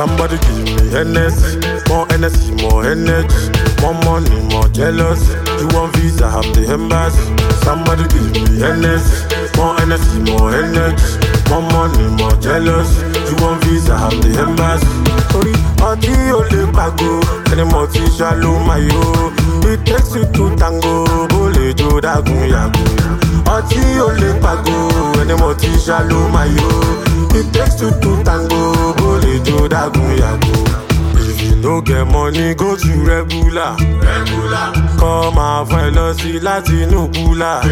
Somebody give me Hennessy, more energy, more energy, more money, more jealous. You want visa, have the embassy. Somebody give me Hennessy, more energy, more energy, more money, more jealous. You want visa, have the embassy. Sorry, ọtí ò lè pàgò, ẹni mo ti ṣàlùmáyò. It takes you to tango, bó lè jó dágùn yàgò. Ọtí ò lè pàgò, ẹni mo ti ṣàlùmáyò. It takes two to tango, bó lè jó dágùn yàgò. If you no get money, go to regular. Kọ́ máa fún ẹ lọ sí láti inú kúlà.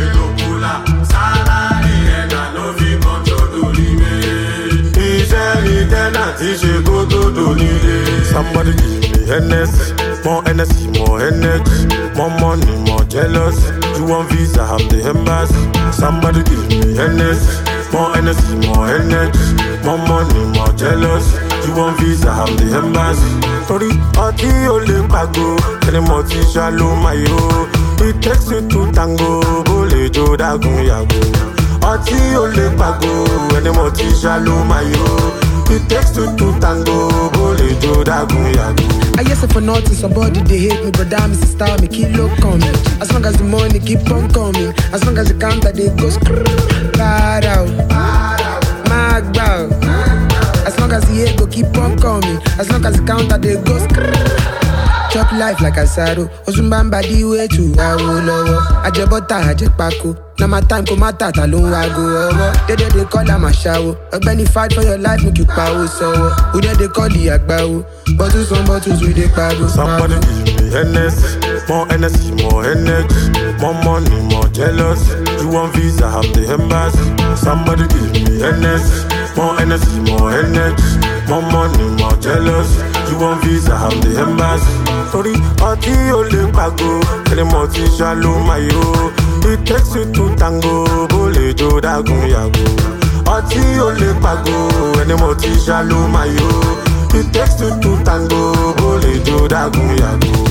Sálárì ẹ̀dá ló fi kọ́ńtró lórí mi. Iṣẹ́ ni tẹ́nà ti ṣe kó tó dònílé. Somebody give me Hennessy, more energy, more energy, more money, more jealous. You want visa, have the embassy. Somebody give me Hennessy, more energy, more energy, more money, more jealous. You want visa, have the embassy. Torí ọtí ò lè pàgò, ẹni mo ti ṣàlùmáyò. It takes you to tango, bó lè jó dágùn yàgò. Ọtí ò lè pàgò, ẹni mo ti ṣàlùmáyò. It takes two to tango, bó lè jó dágùn yàgò. I guess for nothing, somebody they hate me, but damn, it's a star, me keep low coming. As long as the money keep on coming, as long as the counter they go bad out, mag bow. As long as the ego keep on coming, as long as the counter they go chop life like a saddle. Ozumbamba di way to awo lowo. Ajebota ajepako. Now my time come out that alone I go over. They call am a shower. Ogbeni fight for your life, make you power so. Who they call the agbawo? Bottles on bottles with the pago. Somebody give me Hennessy, more energy, more energy, more money, more jealous. You want visa, have the embassy. Somebody give me Hennessy, more energy, more energy, more money, more jealous. You want visa, have the embassy. Sorry, ọtí ò lè pàgò, ẹni mo ti ṣàlùmáyò. It takes you to tango, bó lè jó dágùn yàgò. Ọtí ò lè pàgò, ẹni mo ti ṣàlùmáyò. It takes you to tango, bó lè jó dágùn yàgò.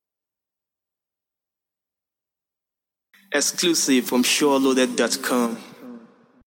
Exclusive from SureLoaded.com.